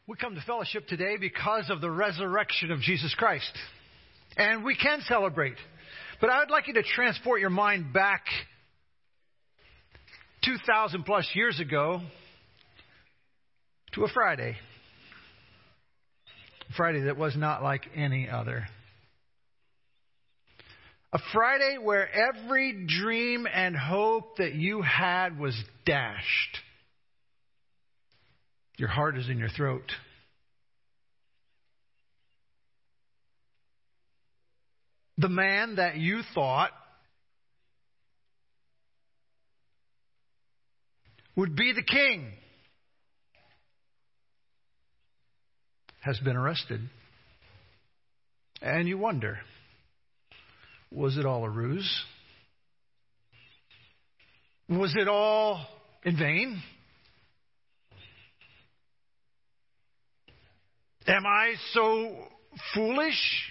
We come to fellowship today because of the resurrection of Jesus Christ. And we can celebrate. But I would like you to transport your mind back 2,000 plus years ago to a Friday. A Friday that was not like any other. A Friday where every dream and hope that you had was dashed. Your heart is in your throat. The man that you thought would be the king has been arrested. And you wonder, was it all a ruse? Was it all in vain? Am I so foolish?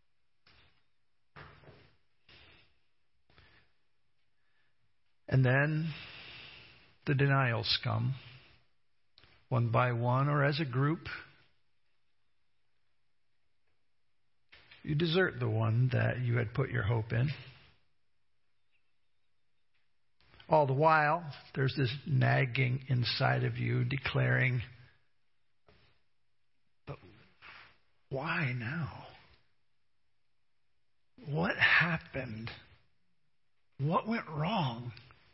And then the denials come, one by one or as a group. You desert the one that you had put your hope in. All the while, there's this nagging inside of you declaring, but why now? What happened? What went wrong?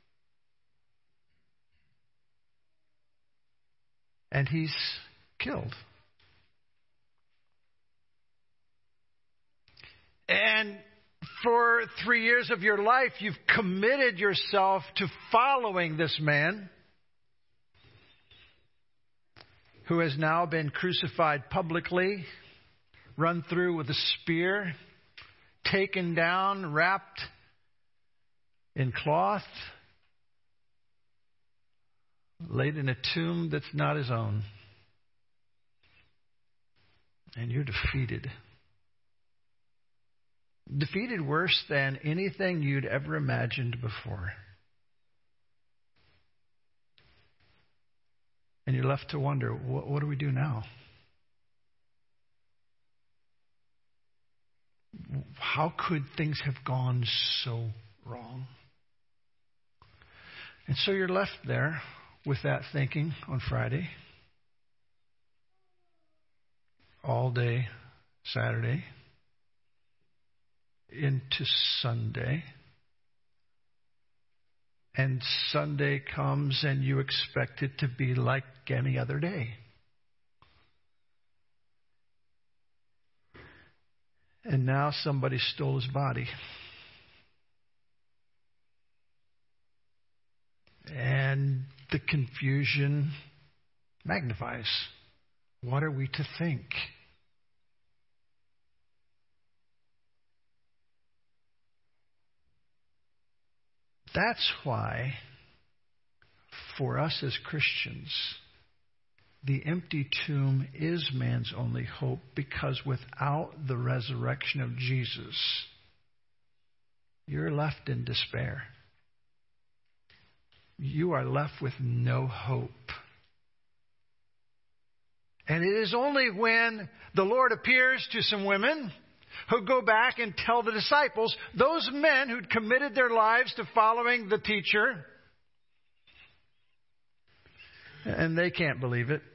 And he's killed. And for 3 years of your life, you've committed yourself to following this man who has now been crucified publicly, run through with a spear, taken down, wrapped in cloth, laid in a tomb that's not his own. And you're defeated. Defeated worse than anything you'd ever imagined before. And you're left to wonder, what do we do now? How could things have gone so wrong? And so you're left there with that thinking on Friday, all day Saturday, into Sunday. And Sunday comes and you expect it to be like any other day. And now somebody stole his body. And the confusion magnifies. What are we to think? That's why, for us as Christians, the empty tomb is man's only hope, because without the resurrection of Jesus, you're left in despair. You are left with no hope. And it is only when the Lord appears to some women who go back and tell the disciples, those men who'd committed their lives to following the teacher, and they can't believe it.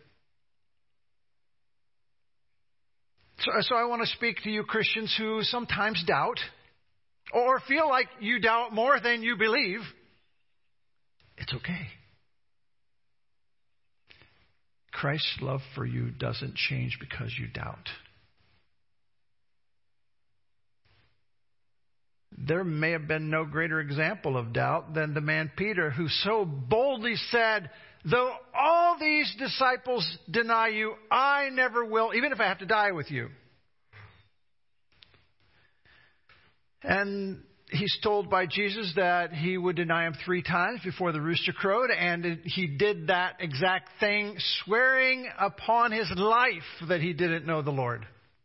So I want to speak to you Christians who sometimes doubt, or feel like you doubt more than you believe. It's okay. Christ's love for you doesn't change because you doubt. There may have been no greater example of doubt than the man Peter, who so boldly said, though all these disciples deny you, I never will, even if I have to die with you. And he's told by Jesus that he would deny him 3 times before the rooster crowed, and he did that exact thing, swearing upon his life that he didn't know the Lord.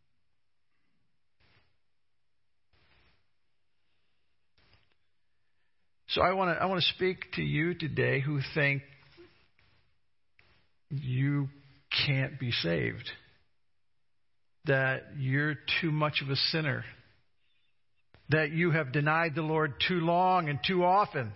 So I want to speak to you today who think you can't be saved, that you're too much of a sinner, that you have denied the Lord too long and too often,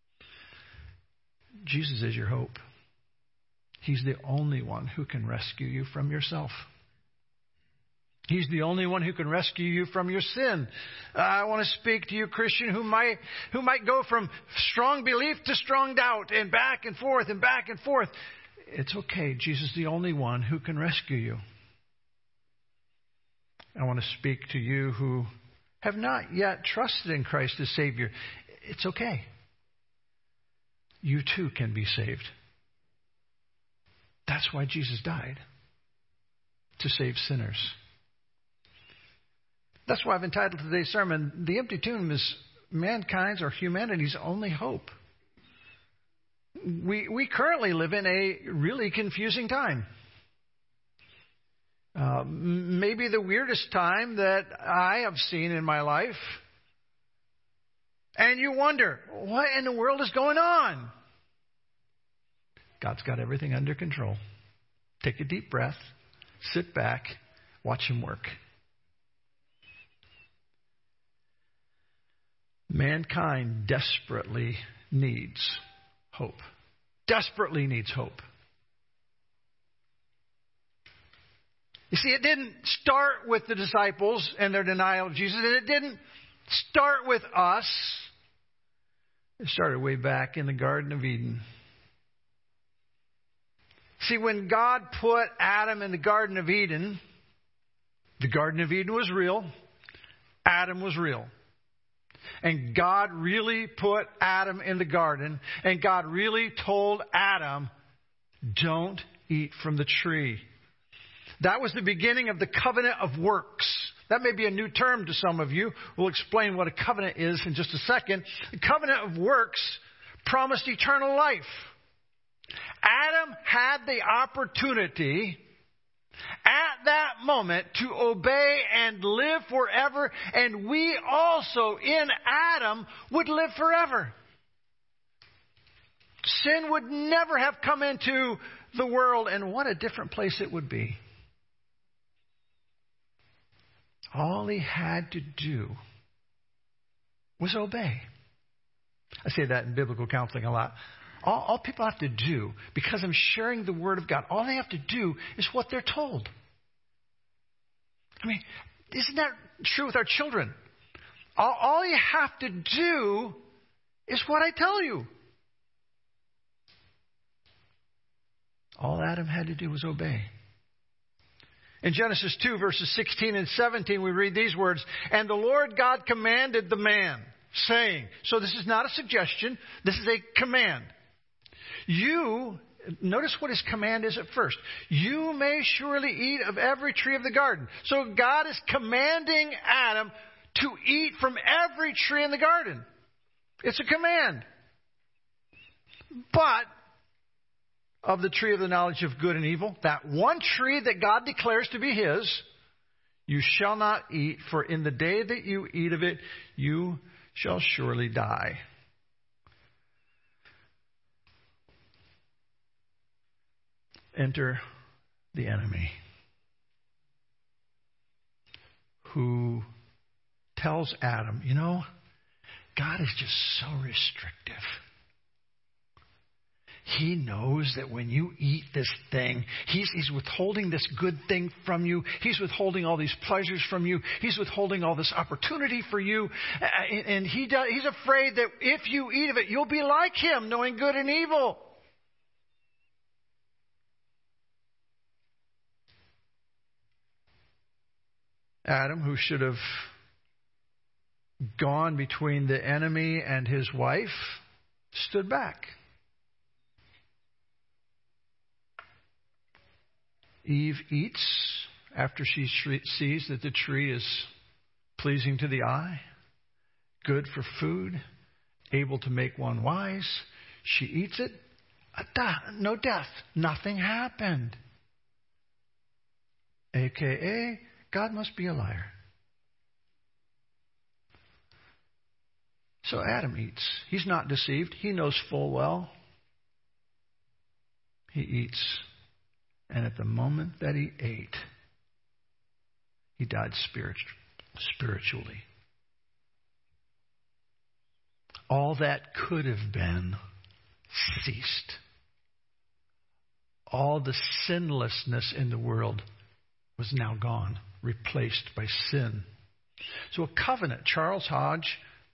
Jesus is your hope. He's the only one who can rescue you from yourself. He's the only one who can rescue you from your sin. I want to speak to you, Christian, who might go from strong belief to strong doubt and back and forth and back and forth. It's okay. Jesus is the only one who can rescue you. I want to speak to you who have not yet trusted in Christ as Savior. It's okay. You too can be saved. That's why Jesus died, to save sinners. That's why I've entitled today's sermon, The Empty Tomb is mankind's or humanity's only hope. We currently live in a really confusing time. Maybe the weirdest time that I have seen in my life. And you wonder, what in the world is going on? God's got everything under control. Take a deep breath, sit back, watch Him work. Mankind desperately needs hope. Desperately needs hope. You see, it didn't start with the disciples and their denial of Jesus, and it didn't start with us. It started way back in the Garden of Eden. See, when God put Adam in the Garden of Eden was real. Adam was real. And God really put Adam in the garden, and God really told Adam, don't eat from the tree. That was the beginning of the covenant of works. That may be a new term to some of you. We'll explain what a covenant is in just a second. The covenant of works promised eternal life. Adam had the opportunity at that moment to obey and live forever, and we also in Adam would live forever. Sin would never have come into the world, and what a different place it would be. All he had to do was obey. I say that in biblical counseling a lot. All people have to do, because I'm sharing the Word of God, all they have to do is what they're told. I mean, isn't that true with our children? All you have to do is what I tell you. All Adam had to do was obey. In Genesis 2, verses 16 and 17, we read these words, "And the Lord God commanded the man, saying," so this is not a suggestion, this is a command. Notice what his command is at first. "You may surely eat of every tree of the garden." So God is commanding Adam to eat from every tree in the garden. It's a command. But of the tree of the knowledge of good and evil, that one tree that God declares to be His, you shall not eat, for in the day that you eat of it, you shall surely die. Enter the enemy, who tells Adam, God is just so restrictive. He knows that when you eat this thing, He's withholding this good thing from you. He's withholding all these pleasures from you. He's withholding all this opportunity for you. And He's afraid that if you eat of it, you'll be like Him, knowing good and evil. Adam, who should have gone between the enemy and his wife, stood back. Eve eats after she sees that the tree is pleasing to the eye, good for food, able to make one wise. She eats it. No death. Nothing happened. AKA, God must be a liar. So Adam eats. He's not deceived. He knows full well. He eats. And at the moment that he ate, he died spiritually. All that could have been ceased. All the sinlessness in the world was now gone, replaced by sin. So a covenant, Charles Hodge,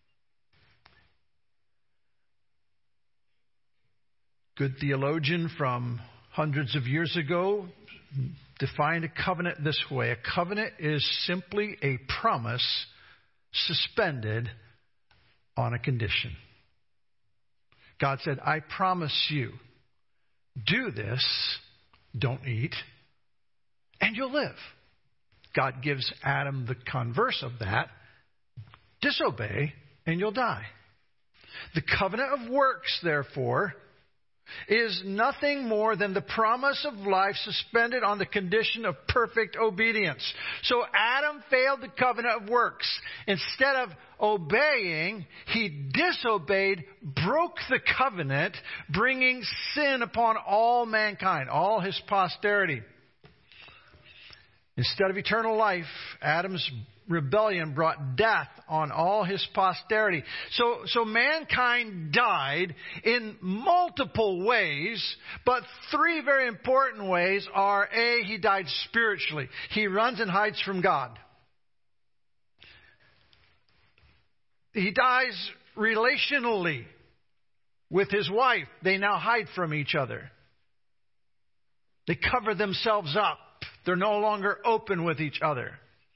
good theologian from hundreds of years ago, defined a covenant this way. A covenant is simply a promise suspended on a condition. God said, I promise you, do this, don't eat, and you'll live. God gives Adam the converse of that, disobey, and you'll die. The covenant of works, therefore, is nothing more than the promise of life suspended on the condition of perfect obedience. So Adam failed the covenant of works. Instead of obeying, he disobeyed, broke the covenant, bringing sin upon all mankind, all his posterity. Instead of eternal life, Adam's rebellion brought death on all his posterity. So mankind died in multiple ways, but three very important ways are, A, he died spiritually. He runs and hides from God. He dies relationally with his wife. They now hide from each other. They cover themselves up. They're no longer open with each other.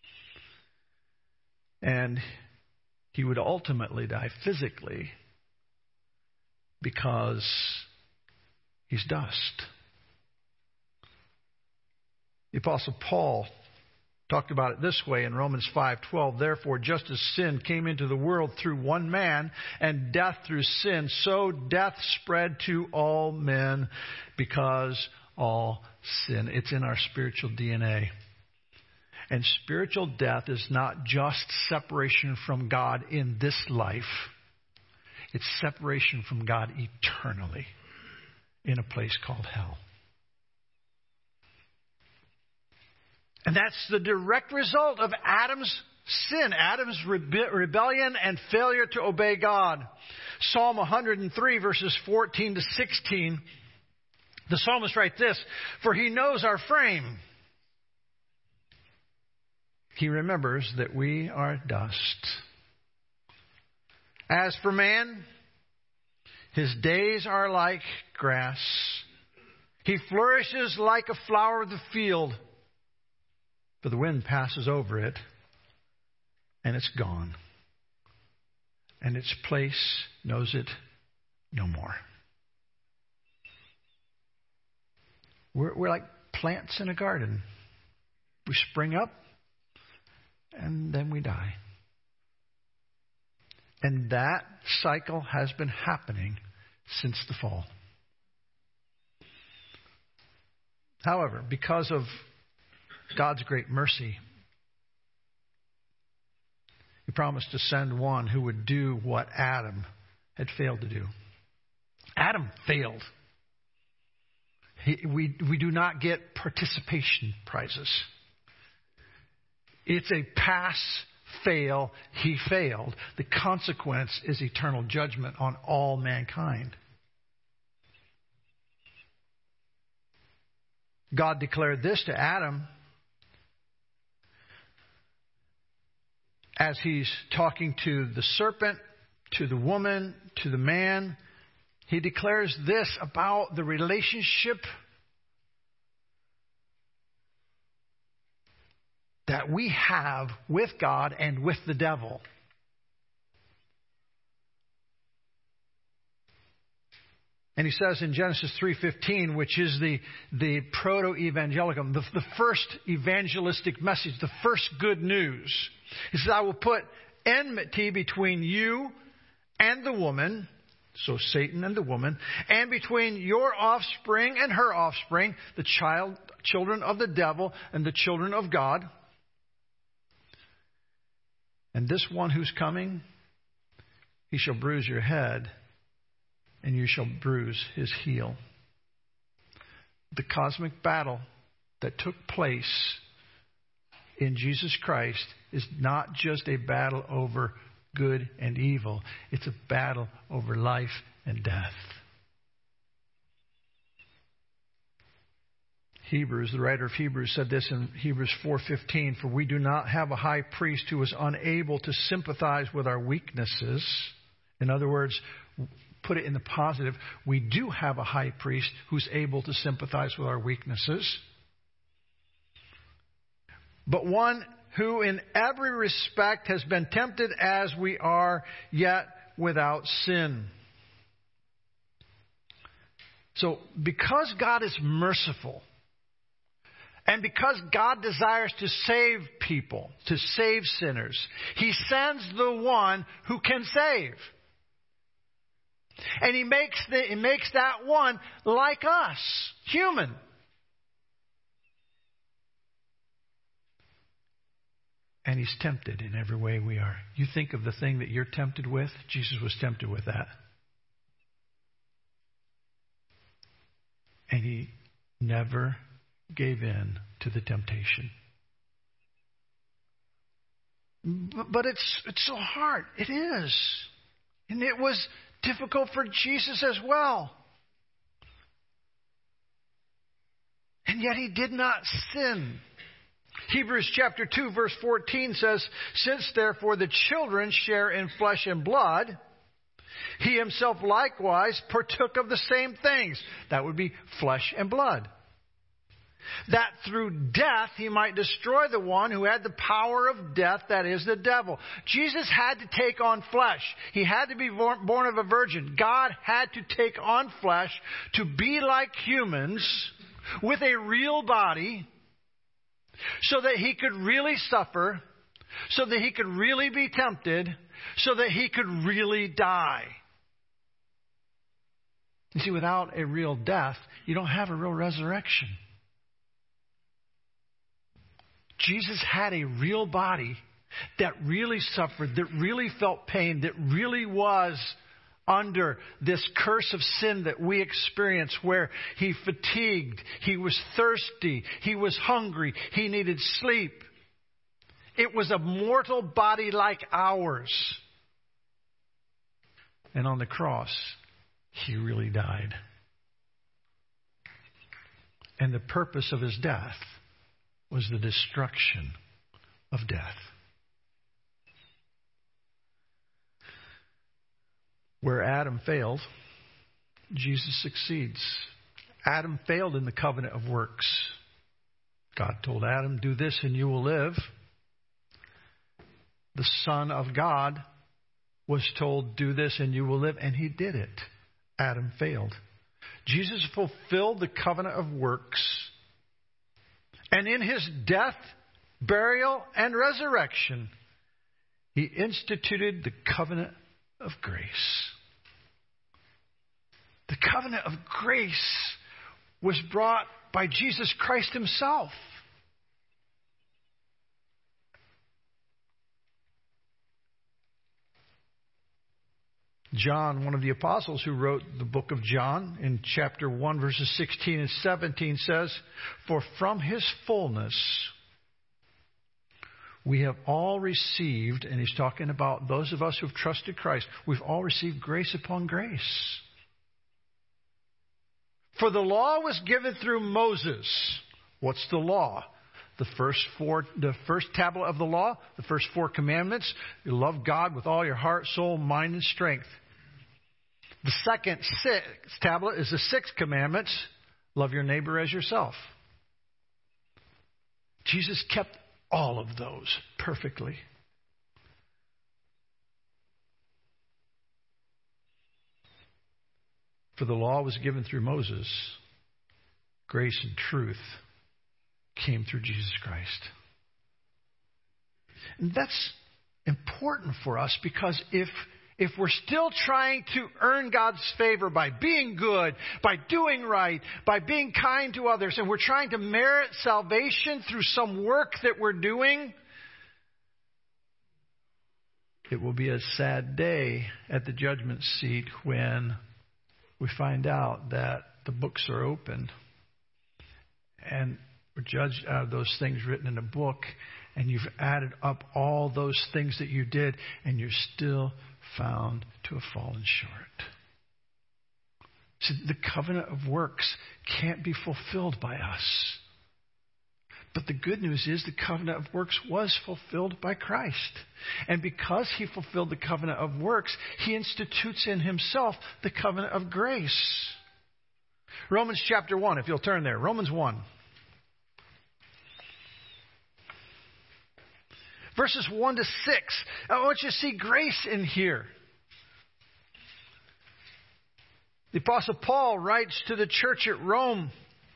And he would ultimately die physically because he's dust. The Apostle Paul talked about it this way in Romans 5:12. Therefore, just as sin came into the world through one man, and death through sin, so death spread to all men because all sin. It's in our spiritual DNA. And spiritual death is not just separation from God in this life. It's separation from God eternally in a place called hell. And that's the direct result of Adam's sin, Adam's rebellion and failure to obey God. Psalm 103, verses 14 to 16, the psalmist writes this, "For he knows our frame. He remembers that we are dust. As for man, his days are like grass. He flourishes like a flower of the field. For the wind passes over it, and it's gone. And its place knows it no more." We're like plants in a garden. We spring up, and then we die. And that cycle has been happening since the fall. However, because of God's great mercy, He promised to send one who would do what Adam had failed to do. Adam failed. We do not get participation prizes. It's a pass, fail, he failed. The consequence is eternal judgment on all mankind. God declared this to Adam as he's talking to the serpent, to the woman, to the man. He declares this about the relationship that we have with God and with the devil. And he says in Genesis 3:15, which is the proto-evangelicum, the first evangelistic message, the first good news. He says, "I will put enmity between you and the woman," so Satan and the woman, "and between your offspring and her offspring, the children of the devil and the children of God. And this one who's coming, he shall bruise your head, and you shall bruise his heel." the cosmic battle that took place in Jesus Christ is not just a battle over good and evil. It's a battle over life and death. Hebrews, the writer of Hebrews said this in Hebrews 4:15, "For we do not have a high priest who is unable to sympathize with our weaknesses." In other words, put it in the positive, we do have a high priest who's able to sympathize with our weaknesses. "But one who in every respect has been tempted as we are, yet without sin." So, because God is merciful, and because God desires to save people, to save sinners, He sends the one who can save. And He makes that one like us, human. And He's tempted in every way we are. You think of the thing that you're tempted with, Jesus was tempted with that. And He never gave in to the temptation. But it's so hard. It is. And it was difficult for Jesus as well. And yet He did not sin. Hebrews chapter 2 verse 14 says, "Since therefore the children share in flesh and blood, He Himself likewise partook of the same things." That would be flesh and blood. "That through death He might destroy the one who had the power of death, that is, the devil." Jesus had to take on flesh. He had to be born of a virgin. God had to take on flesh to be like humans with a real body so that He could really suffer, so that He could really be tempted, so that He could really die. You see, without a real death, you don't have a real resurrection. Jesus had a real body that really suffered, that really felt pain, that really was under this curse of sin that we experience, where He fatigued, He was thirsty, He was hungry, He needed sleep. It was a mortal body like ours. And on the cross, He really died. And the purpose of His death was the destruction of death. Where Adam failed, Jesus succeeds. Adam failed in the covenant of works. God told Adam, "Do this and you will live." The Son of God was told, "Do this and you will live," and He did it. Adam failed. Jesus fulfilled the covenant of works. And in His death, burial, and resurrection, He instituted the covenant of grace. The covenant of grace was brought by Jesus Christ Himself. John, one of the apostles who wrote the book of John, in chapter 1, verses 16 and 17 says, "For from His fullness we have all received," and he's talking about those of us who have trusted Christ, "we've all received grace upon grace. For the law was given through Moses." What's the law? The first tablet of the law, the first 4 commandments. You love God with all your heart, soul, mind, and strength. The second 6th tablet is the 6 commandments. Love your neighbor as yourself. Jesus kept all of those perfectly. For the law was given through Moses. Grace and truth came through Jesus Christ. And that's important for us, because if we're still trying to earn God's favor by being good, by doing right, by being kind to others, and we're trying to merit salvation through some work that we're doing, it will be a sad day at the judgment seat when we find out that the books are opened And we're judged out of those things written in a book, and you've added up all those things that you did, and you're still found to have fallen short. So the covenant of works can't be fulfilled by us. But the good news is the covenant of works was fulfilled by Christ. And because he fulfilled the covenant of works, he institutes in himself the covenant of grace. Romans chapter 1, if you'll turn there. Romans 1. Verses 1 to 6. I want you to see grace in here. The Apostle Paul writes to the church at Rome.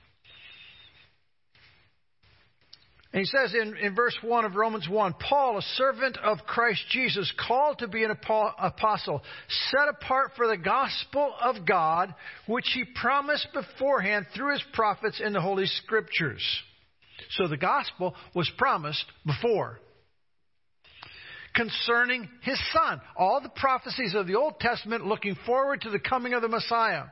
And he says in verse 1 of Romans 1, Paul, a servant of Christ Jesus, called to be an apostle, set apart for the gospel of God, which he promised beforehand through his prophets in the Holy Scriptures. So the gospel was promised before. Concerning his Son. All the prophecies of the Old Testament looking forward to the coming of the Messiah,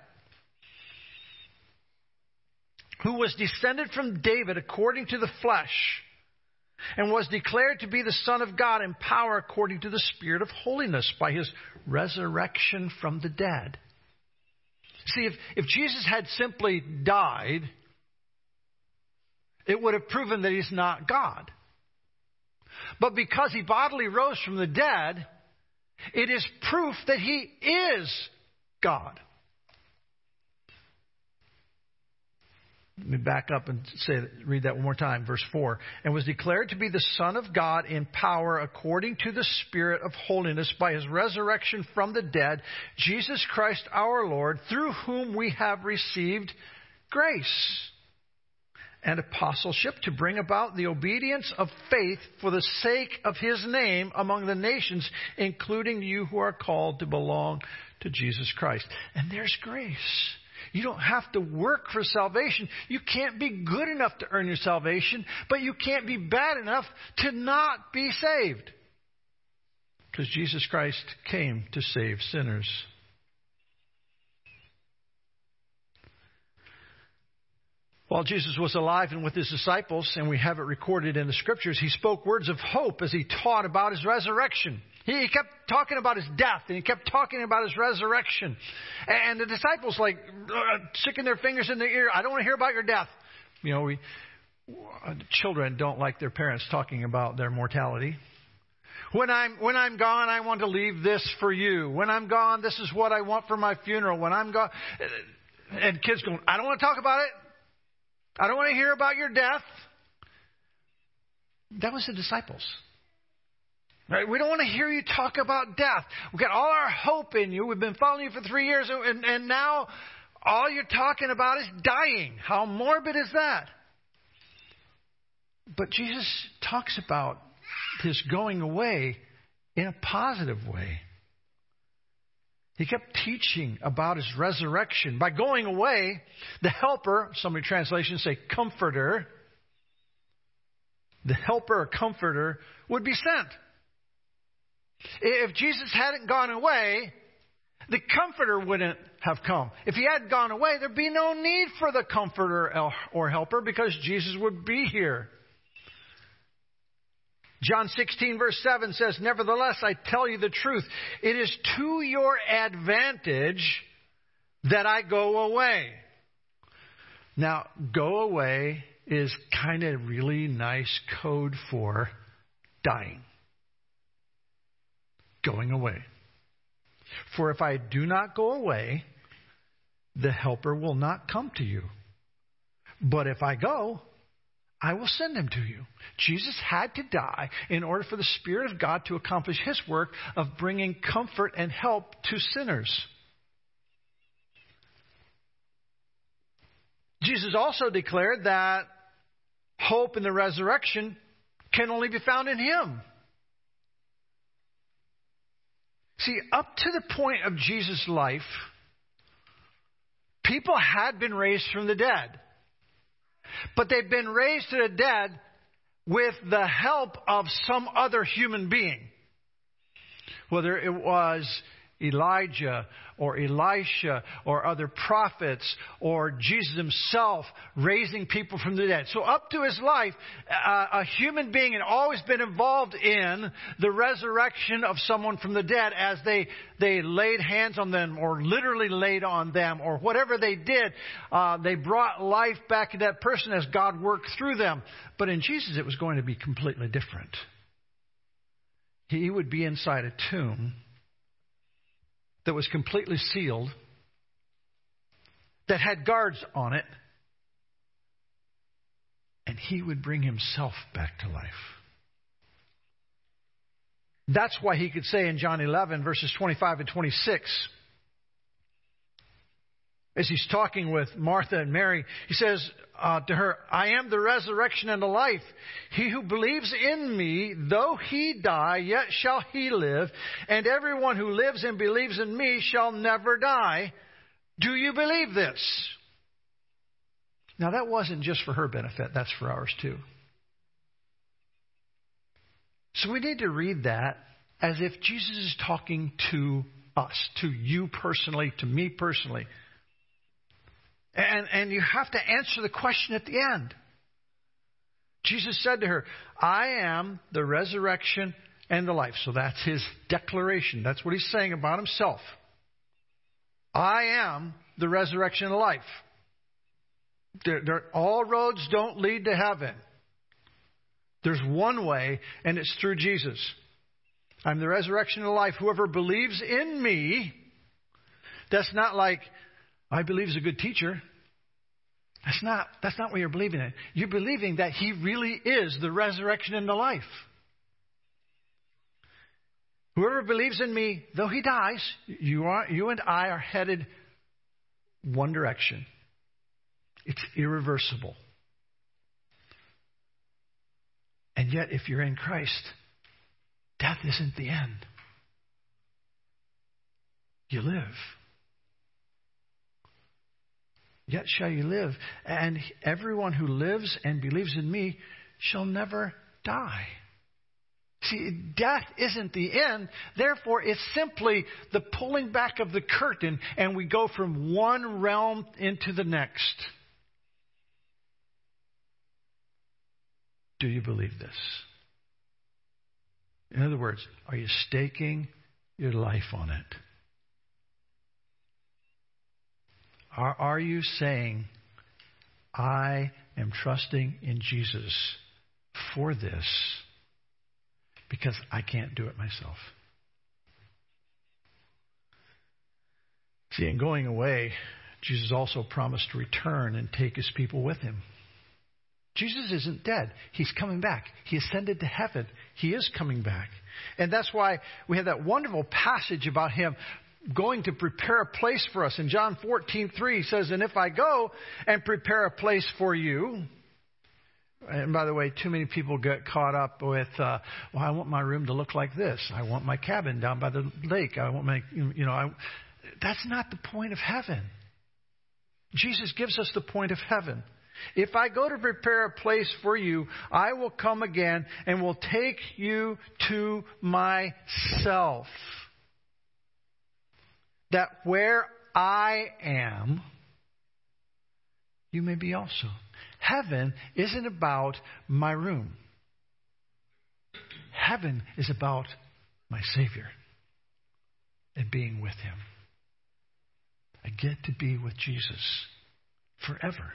who was descended from David according to the flesh, and was declared to be the Son of God in power according to the Spirit of holiness by his resurrection from the dead. See, if Jesus had simply died, it would have proven that he's not God. But because he bodily rose from the dead, it is proof that he is God. Let me back up and read that one more time. Verse 4. And was declared to be the Son of God in power according to the Spirit of holiness by his resurrection from the dead, Jesus Christ our Lord, through whom we have received grace and apostleship to bring about the obedience of faith for the sake of his name among the nations, including you who are called to belong to Jesus Christ. And there's grace. You don't have to work for salvation. You can't be good enough to earn your salvation, but you can't be bad enough to not be saved. Because Jesus Christ came to save sinners. While Jesus was alive and with his disciples, and we have it recorded in the Scriptures, he spoke words of hope as he taught about his resurrection. He kept talking about his death, and he kept talking about his resurrection. And the disciples, sticking their fingers in their ear, I don't want to hear about your death. You know, children don't like their parents talking about their mortality. When I'm gone, I want to leave this for you. When I'm gone, this is what I want for my funeral. When I'm gone, and kids going, I don't want to talk about it. I don't want to hear about your death. That was the disciples. Right? We don't want to hear you talk about death. We've got all our hope in you. We've been following you for 3 years, and now all you're talking about is dying. How morbid is that? But Jesus talks about his going away in a positive way. He kept teaching about his resurrection. By going away, the helper, some of your translations say comforter, the helper or comforter would be sent. If Jesus hadn't gone away, the comforter wouldn't have come. If he hadn't gone away, there'd be no need for the comforter or helper because Jesus would be here. John 16 verse 7 says, Nevertheless, I tell you the truth. It is to your advantage that I go away. Now, go away is kind of really nice code for dying. Going away. For if I do not go away, the helper will not come to you. But if I go, I will send him to you. Jesus had to die in order for the Spirit of God to accomplish his work of bringing comfort and help to sinners. Jesus also declared that hope in the resurrection can only be found in him. See, up to the point of Jesus' life, people had been raised from the dead. But they've been raised to the dead with the help of some other human being. Whether it was Elijah or Elisha or other prophets or Jesus himself raising people from the dead. So up to his life, a human being had always been involved in the resurrection of someone from the dead as they laid hands on them or literally laid on them or whatever they did. They brought life back to that person as God worked through them. But in Jesus, it was going to be completely different. He would be inside a tomb that was completely sealed, that had guards on it, and he would bring himself back to life. That's why he could say in John 11, verses 25 and 26, as he's talking with Martha and Mary, he says to her, I am the resurrection and the life. He who believes in me, though he die, yet shall he live. And everyone who lives and believes in me shall never die. Do you believe this? Now that wasn't just for her benefit. That's for ours too. So we need to read that as if Jesus is talking to us, to you personally, to me personally. And you have to answer the question at the end. Jesus said to her, I am the resurrection and the life. So that's his declaration. That's what he's saying about himself. I am the resurrection and the life. All roads don't lead to heaven. There's one way, and it's through Jesus. I'm the resurrection and the life. Whoever believes in me, that's not like, I believe he's a good teacher. That's not what you're believing in. You're believing that he really is the resurrection and the life. Whoever believes in me, though he dies, you and I are headed one direction. It's irreversible. And yet, if you're in Christ, death isn't the end. You live. Yet shall you live. And everyone who lives and believes in me shall never die. See, death isn't the end. Therefore, it's simply the pulling back of the curtain, and we go from one realm into the next. Do you believe this? In other words, are you staking your life on it? Are you saying, I am trusting in Jesus for this because I can't do it myself? See, in going away, Jesus also promised to return and take his people with him. Jesus isn't dead. He's coming back. He ascended to heaven. He is coming back. And that's why we have that wonderful passage about him going to prepare a place for us. In John 14:3, he says, and if I go and prepare a place for you. And by the way, too many people get caught up with, well, I want my room to look like this. I want my cabin down by the lake. I want my, that's not the point of heaven. Jesus gives us the point of heaven. If I go to prepare a place for you, I will come again and will take you to myself. That where I am, you may be also. Heaven isn't about my room. Heaven is about my Savior and being with him. I get to be with Jesus forever.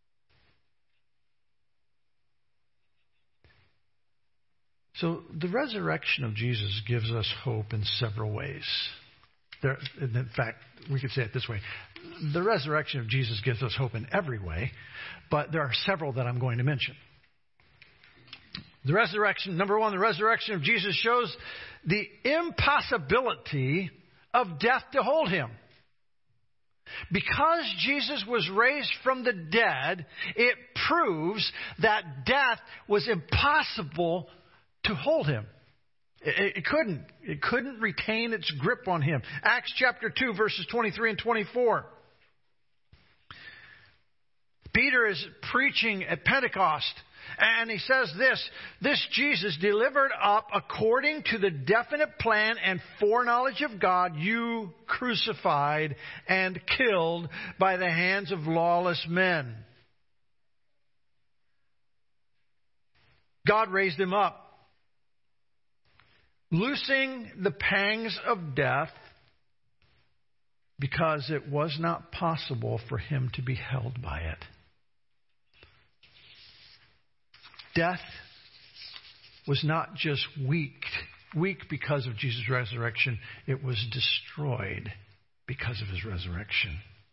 So the resurrection of Jesus gives us hope in several ways. In fact, we could say it this way. The resurrection of Jesus gives us hope in every way, but there are several that I'm going to mention. The resurrection, number one, the resurrection of Jesus shows the impossibility of death to hold him. Because Jesus was raised from the dead, it proves that death was impossible to hold him. It couldn't. It couldn't retain its grip on him. Acts chapter 2, verses 23 and 24. Peter is preaching at Pentecost, and he says this Jesus, delivered up according to the definite plan and foreknowledge of God, you crucified and killed by the hands of lawless men. God raised him up, loosing the pangs of death, because it was not possible for him to be held by it. Death was not just weak because of Jesus' resurrection. It was destroyed because of his resurrection.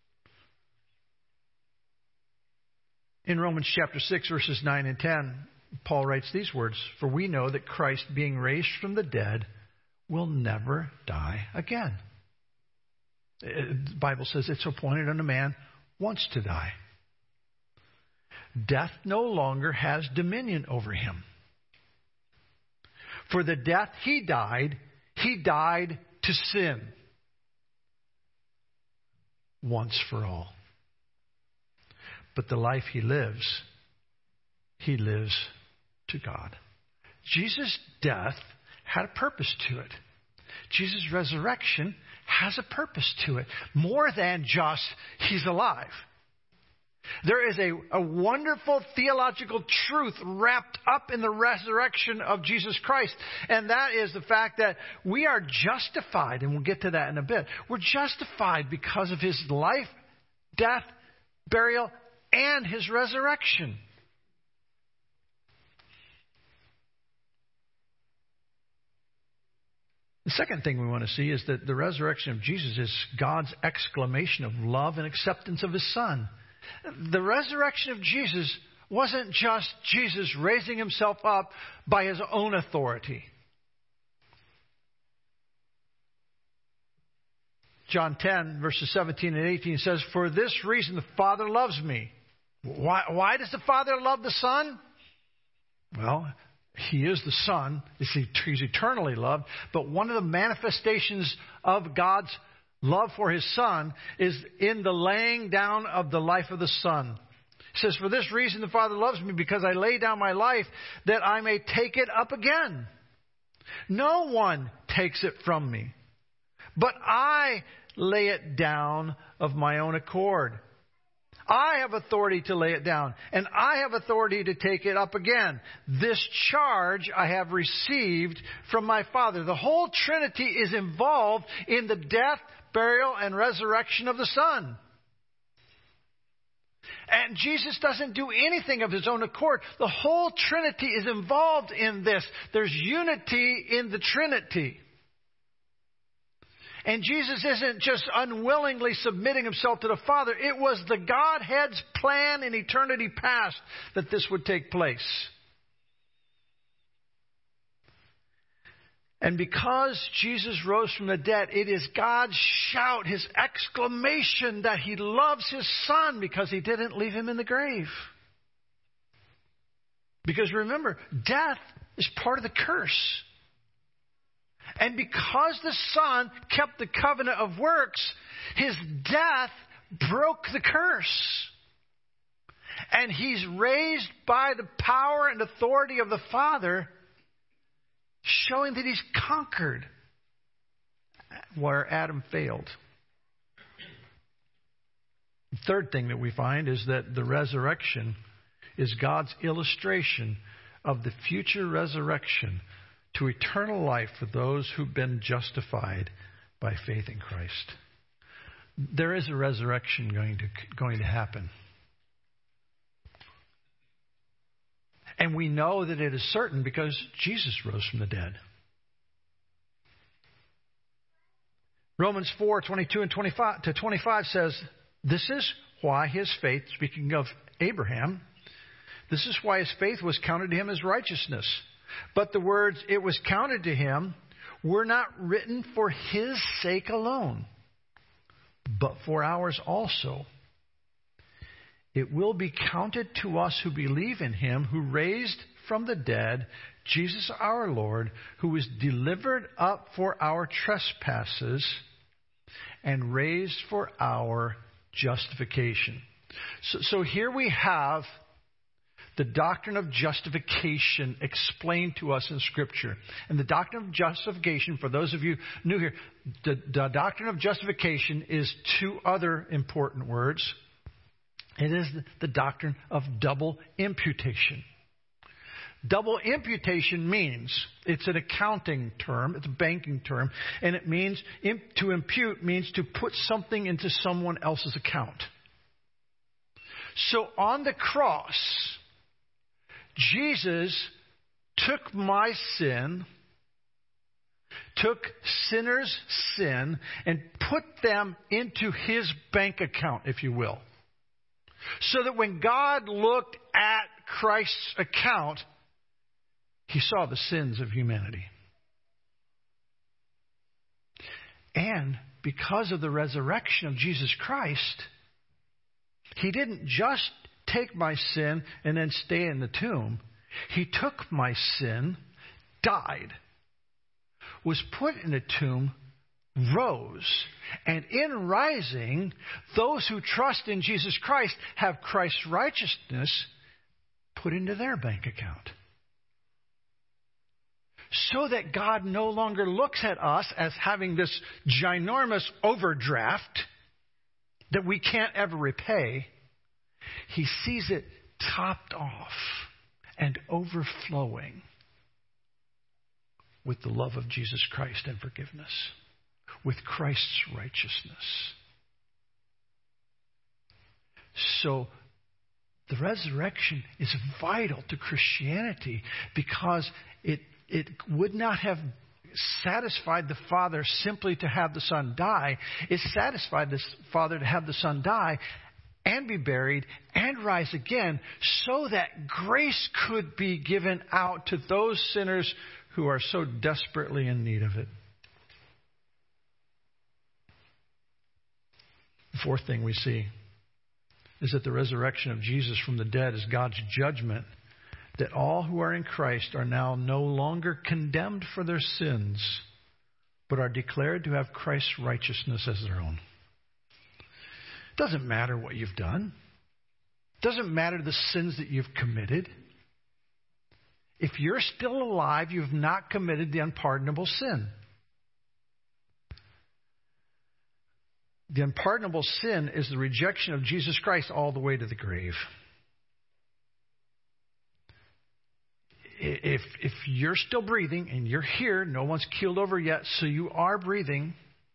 In Romans chapter 6, verses 9 and 10, Paul writes these words, "For we know that Christ, being raised from the dead, will never die again." The Bible says it's appointed unto man once to die. Death no longer has dominion over him. For the death he died to sin once for all. But the life he lives to God. Jesus' death had a purpose to it. Jesus' resurrection has a purpose to it. More than just he's alive. There is a wonderful theological truth wrapped up in the resurrection of Jesus Christ. And that is the fact that we are justified. And we'll get to that in a bit. We're justified because of his life, death, burial, and his resurrection. The second thing we want to see is that the resurrection of Jesus is God's exclamation of love and acceptance of his Son. The resurrection of Jesus wasn't just Jesus raising himself up by his own authority. John 10, verses 17 and 18 says, "For this reason the Father loves me." Why does the Father love the Son? Well, he is the Son. He's eternally loved. But one of the manifestations of God's love for his Son is in the laying down of the life of the Son. He says, "For this reason the Father loves me, because I lay down my life that I may take it up again. No one takes it from me, but I lay it down of my own accord. I have authority to lay it down, and I have authority to take it up again. This charge I have received from my Father." The whole Trinity is involved in the death, burial, and resurrection of the Son. And Jesus doesn't do anything of his own accord. The whole Trinity is involved in this. There's unity in the Trinity. And Jesus isn't just unwillingly submitting himself to the Father. It was the Godhead's plan in eternity past that this would take place. And because Jesus rose from the dead, it is God's shout, his exclamation that he loves his Son because he didn't leave him in the grave. Because remember, death is part of the curse. And because the Son kept the covenant of works, his death broke the curse. And he's raised by the power and authority of the Father, showing that he's conquered where Adam failed. The third thing that we find is that the resurrection is God's illustration of the future resurrection to eternal life for those who've been justified by faith in Christ. There is a resurrection going to happen. And we know that it is certain because Jesus rose from the dead. Romans 4:22 and 25 says, "This is why his faith," speaking of Abraham, "this is why his faith was counted to him as righteousness. But the words, 'it was counted to him,' were not written for his sake alone, but for ours also. It will be counted to us who believe in him who raised from the dead Jesus our Lord, who was delivered up for our trespasses and raised for our justification." So here we have the doctrine of justification explained to us in Scripture. And the doctrine of justification, for those of you new here, the doctrine of justification is two other important words. It is the doctrine of double imputation. Double imputation means, it's an accounting term, it's a banking term, and it means, to impute means to put something into someone else's account. So on the cross, Jesus took my sin, took sinners' sin, and put them into His bank account, if you will. So that when God looked at Christ's account, He saw the sins of humanity. And because of the resurrection of Jesus Christ, He didn't just take my sin and then stay in the tomb. He took my sin, died, was put in a tomb, rose, and in rising, those who trust in Jesus Christ have Christ's righteousness put into their bank account. So that God no longer looks at us as having this ginormous overdraft that we can't ever repay. He sees it topped off and overflowing with the love of Jesus Christ and forgiveness, with Christ's righteousness. So the resurrection is vital to Christianity because it would not have satisfied the Father simply to have the Son die. It satisfied the Father to have the Son die and be buried and rise again so that grace could be given out to those sinners who are so desperately in need of it. The fourth thing we see is that the resurrection of Jesus from the dead is God's judgment that all who are in Christ are now no longer condemned for their sins, but are declared to have Christ's righteousness as their own. It doesn't matter what you've done. It doesn't matter the sins that you've committed. If you're still alive, you've not committed the unpardonable sin. The unpardonable sin is the rejection of Jesus Christ all the way to the grave. If you're still breathing and you're here, no one's keeled over yet, so you are breathing,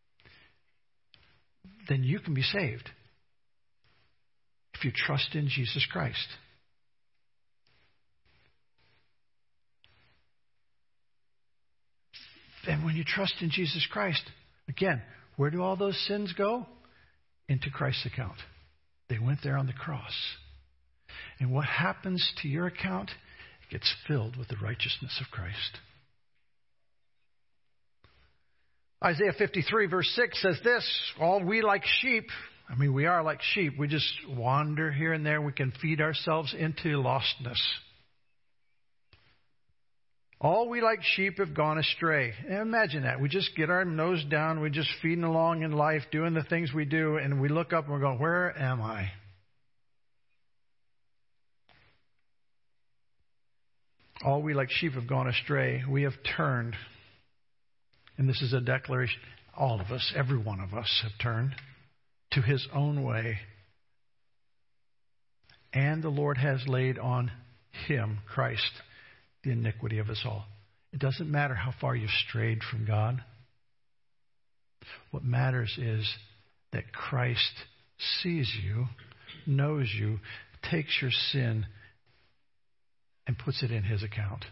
then you can be saved if you trust in Jesus Christ. And when you trust in Jesus Christ, again, where do all those sins go? Into Christ's account. They went there on the cross. And what happens to your account? It gets filled with the righteousness of Christ. Isaiah 53 verse 6 says this, all we like sheep, we are like sheep. We just wander here and there. We can feed ourselves into lostness. All we like sheep have gone astray. Imagine that. We just get our nose down. We're just feeding along in life, doing the things we do, and we look up and we're going, where am I? All we like sheep have gone astray. We have turned. And this is a declaration. All of us, every one of us have turned to his own way. And the Lord has laid on him, Christ, the iniquity of us all. It doesn't matter how far you've strayed from God. What matters is that Christ sees you, knows you, takes your sin, and puts it in his account.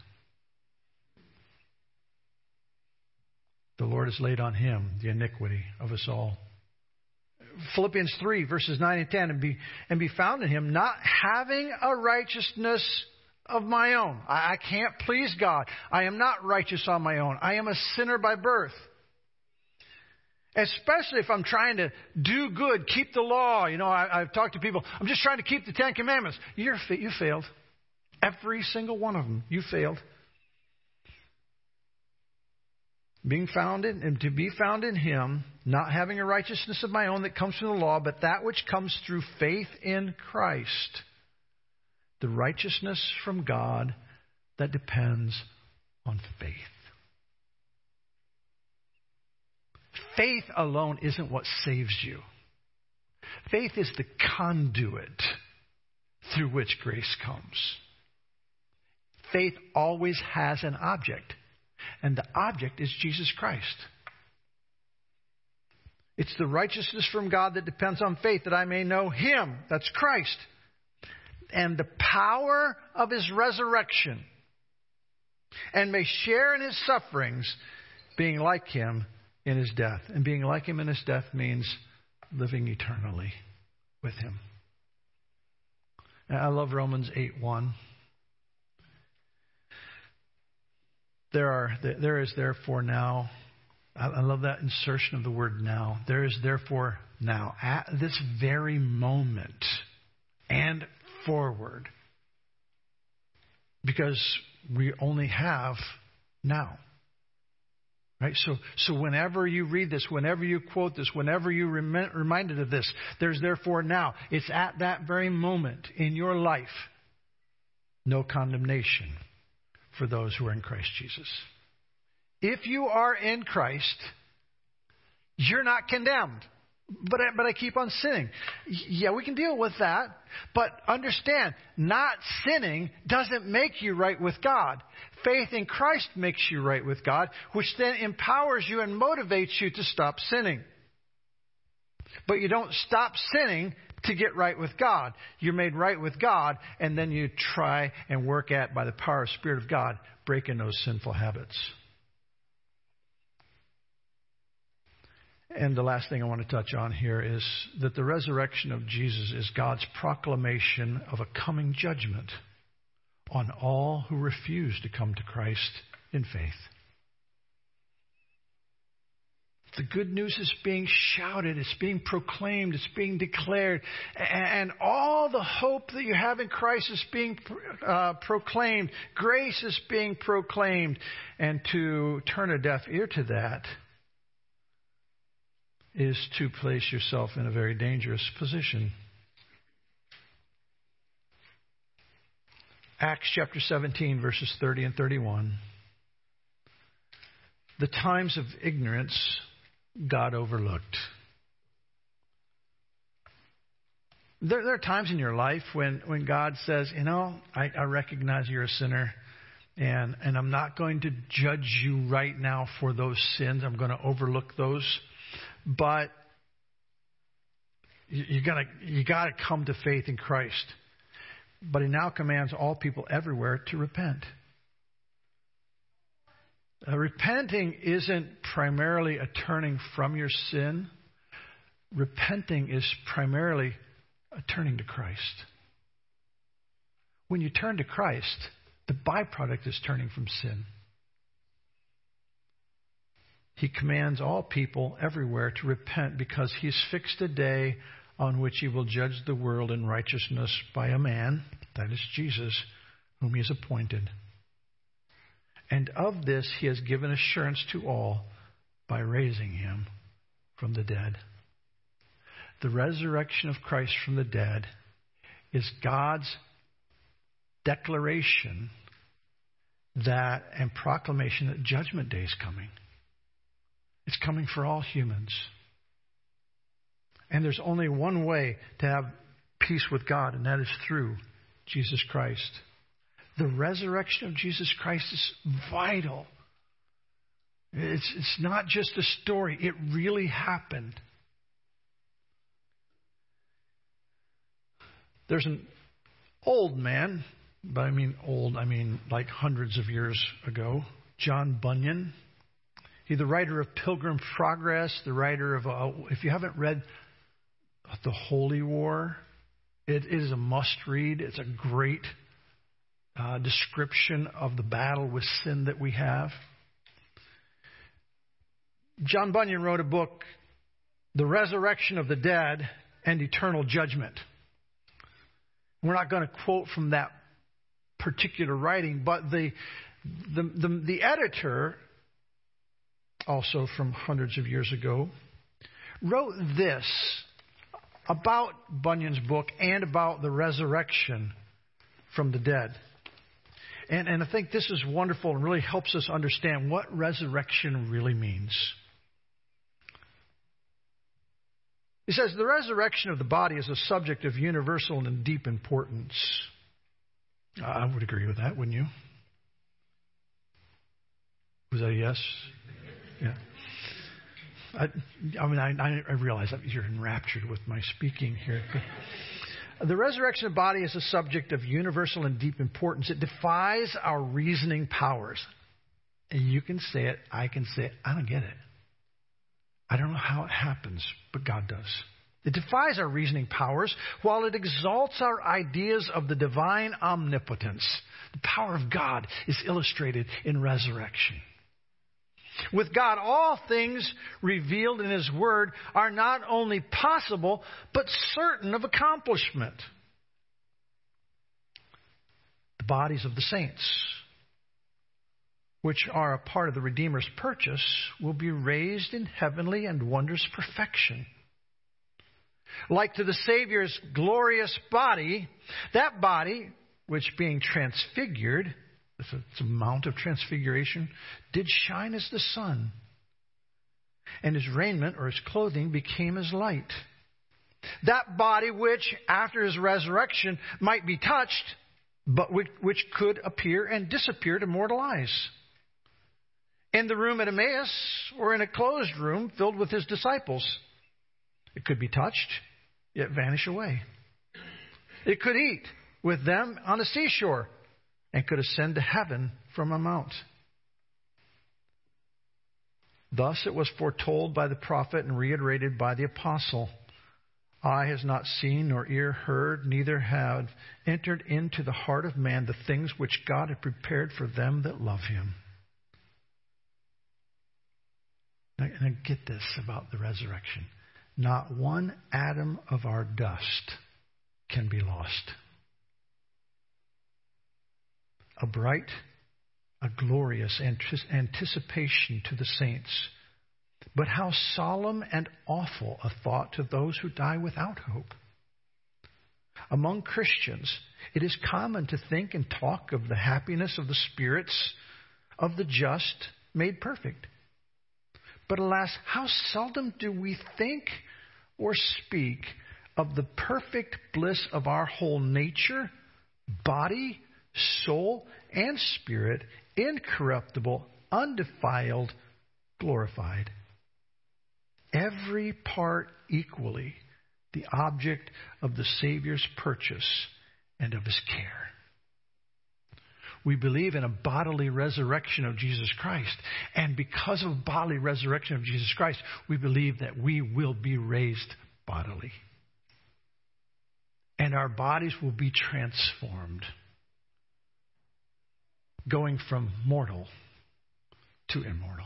The Lord has laid on him the iniquity of us all. Philippians 3, verses 9 and 10, and be found in him, not having a righteousness of my own. I can't please God. I am not righteous on my own. I am a sinner by birth. Especially if I'm trying to do good, keep the law. I've talked to people, I'm just trying to keep the Ten Commandments. You failed. Every single one of them, you failed. being found in, and to be found in Him, not having a righteousness of my own that comes from the law, but that which comes through faith in Christ, the righteousness from God that depends on faith. Faith alone isn't what saves you. Faith is the conduit through which grace comes. Faith always has an object, and the object is Jesus Christ. It's the righteousness from God that depends on faith, that I may know Him, that's Christ, and the power of His resurrection, and may share in His sufferings, being like Him in His death. And being like Him in His death means living eternally with Him. And I love Romans 8:1. There is therefore now, I love that insertion of the word now. There is therefore now, at this very moment and forward, because we only have now. Right? So whenever you read this, whenever you quote this, whenever you're reminded of this, there's therefore now. It's at that very moment in your life, no condemnation for those who are in Christ Jesus. If you are in Christ, you're not condemned. But I keep on sinning. Yeah, we can deal with that. But understand, not sinning doesn't make you right with God. Faith in Christ makes you right with God, which then empowers you and motivates you to stop sinning. But you don't stop sinning to get right with God. You're made right with God, and then you try and work at, by the power of Spirit of God, breaking those sinful habits. And the last thing I want to touch on here is that the resurrection of Jesus is God's proclamation of a coming judgment on all who refuse to come to Christ in faith. The good news is being shouted, it's being proclaimed, it's being declared, and all the hope that you have in Christ is being proclaimed. Grace is being proclaimed. And to turn a deaf ear to that is to place yourself in a very dangerous position. Acts chapter 17, verses 30 and 31. The times of ignorance God overlooked. There are times in your life when God says, I recognize you're a sinner, and I'm not going to judge you right now for those sins. I'm going to overlook those. But you got to come to faith in Christ. But He now commands all people everywhere to repent. Repenting isn't primarily a turning from your sin. Repenting is primarily a turning to Christ. When you turn to Christ, the byproduct is turning from sin. He commands all people everywhere to repent because He's fixed a day on which He will judge the world in righteousness by a man, that is Jesus, whom He has appointed. And of this He has given assurance to all by raising Him from the dead. The resurrection of Christ from the dead is God's declaration that and proclamation that Judgment Day is coming. It's coming for all humans. And there's only one way to have peace with God, and that is through Jesus Christ. The resurrection of Jesus Christ is vital. It's not just a story. It really happened. There's an old man, but I mean like hundreds of years ago, John Bunyan. He's the writer of Pilgrim's Progress, the writer of, if you haven't read The Holy War, it is a must-read. It's a great description of the battle with sin that we have. John Bunyan wrote a book, The Resurrection of the Dead and Eternal Judgment. We're not going to quote from that particular writing, but the editor also from hundreds of years ago, wrote this about Bunyan's book and about the resurrection from the dead. And I think this is wonderful and really helps us understand what resurrection really means. He says, the resurrection of the body is a subject of universal and deep importance. I would agree with that, wouldn't you? Was that a yes? Yeah. I realize that you're enraptured with my speaking here. The resurrection of the body is a subject of universal and deep importance. It defies our reasoning powers. And you can say it, I can say it. I don't get it. I don't know how it happens, but God does. It defies our reasoning powers while it exalts our ideas of the divine omnipotence. The power of God is illustrated in resurrection. With God, all things revealed in His Word are not only possible, but certain of accomplishment. The bodies of the saints, which are a part of the Redeemer's purchase, will be raised in heavenly and wondrous perfection. Like to the Savior's glorious body, that body, which being transfigured, it's a mount of transfiguration, did shine as the sun. And his raiment or his clothing became as light. That body which, after his resurrection, might be touched, but which could appear and disappear to mortal eyes. In the room at Emmaus, or in a closed room filled with his disciples, it could be touched, yet vanish away. It could eat with them on the seashore, and could ascend to heaven from a mount. Thus it was foretold by the prophet and reiterated by the apostle. Eye has not seen, nor ear heard, neither have entered into the heart of man the things which God had prepared for them that love Him. Now get this about the resurrection. Not one atom of our dust can be lost. A bright, a glorious anticipation to the saints. But how solemn and awful a thought to those who die without hope. Among Christians, it is common to think and talk of the happiness of the spirits of the just made perfect. But alas, how seldom do we think or speak of the perfect bliss of our whole nature, body, soul, and spirit, incorruptible, undefiled, glorified. Every part equally the object of the Savior's purchase and of His care. We believe in a bodily resurrection of Jesus Christ. And because of bodily resurrection of Jesus Christ, we believe that we will be raised bodily. And our bodies will be transformed, going from mortal to immortal.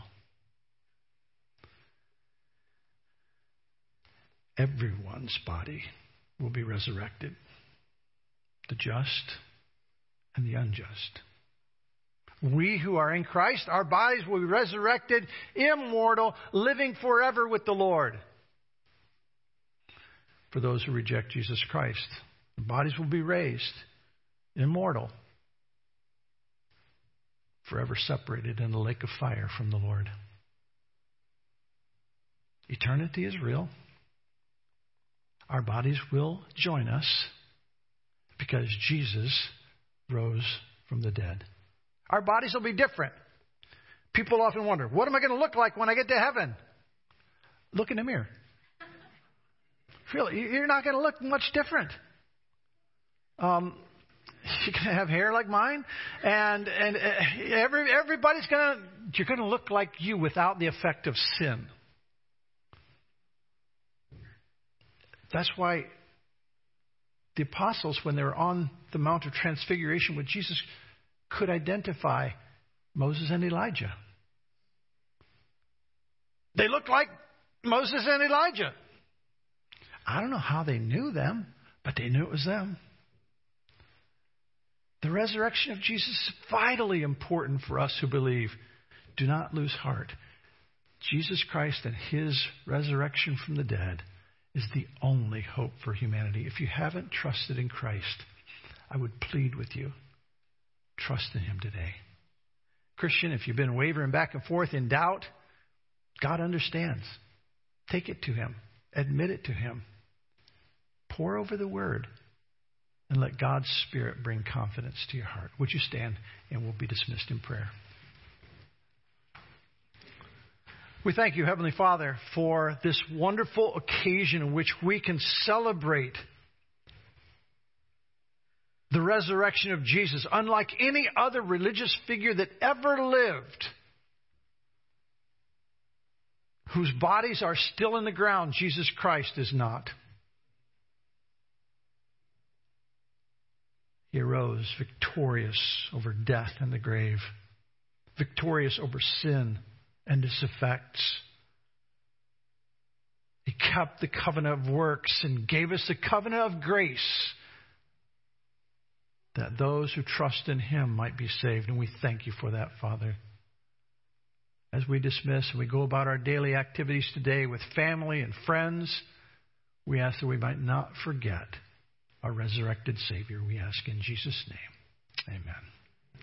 Everyone's body will be resurrected. The just and the unjust. We who are in Christ, our bodies will be resurrected, immortal, living forever with the Lord. For those who reject Jesus Christ, the bodies will be raised, immortal, forever separated in the lake of fire from the Lord. Eternity is real. Our bodies will join us because Jesus rose from the dead. Our bodies will be different. People often wonder, what am I going to look like when I get to heaven? Look in the mirror. Really, you're not going to look much different. You're going to have hair like mine, and everybody's you're going to look like you without the effect of sin. That's why the apostles, when they were on the Mount of Transfiguration with Jesus, could identify Moses and Elijah. They looked like Moses and Elijah. I don't know how they knew them, but they knew it was them. The resurrection of Jesus is vitally important for us who believe. Do not lose heart. Jesus Christ and His resurrection from the dead is the only hope for humanity. If you haven't trusted in Christ, I would plead with you, trust in Him today. Christian, if you've been wavering back and forth in doubt, God understands. Take it to Him. Admit it to Him. Pore over the Word and let God's Spirit bring confidence to your heart. Would you stand, and we'll be dismissed in prayer. We thank you, Heavenly Father, for this wonderful occasion in which we can celebrate the resurrection of Jesus, unlike any other religious figure that ever lived, whose bodies are still in the ground. Jesus Christ is not. He arose victorious over death and the grave, victorious over sin and its effects. He kept the covenant of works and gave us the covenant of grace, that those who trust in Him might be saved. And we thank you for that, Father. As we dismiss and we go about our daily activities today with family and friends, we ask that we might not forget our resurrected Savior. We ask in Jesus' name. Amen.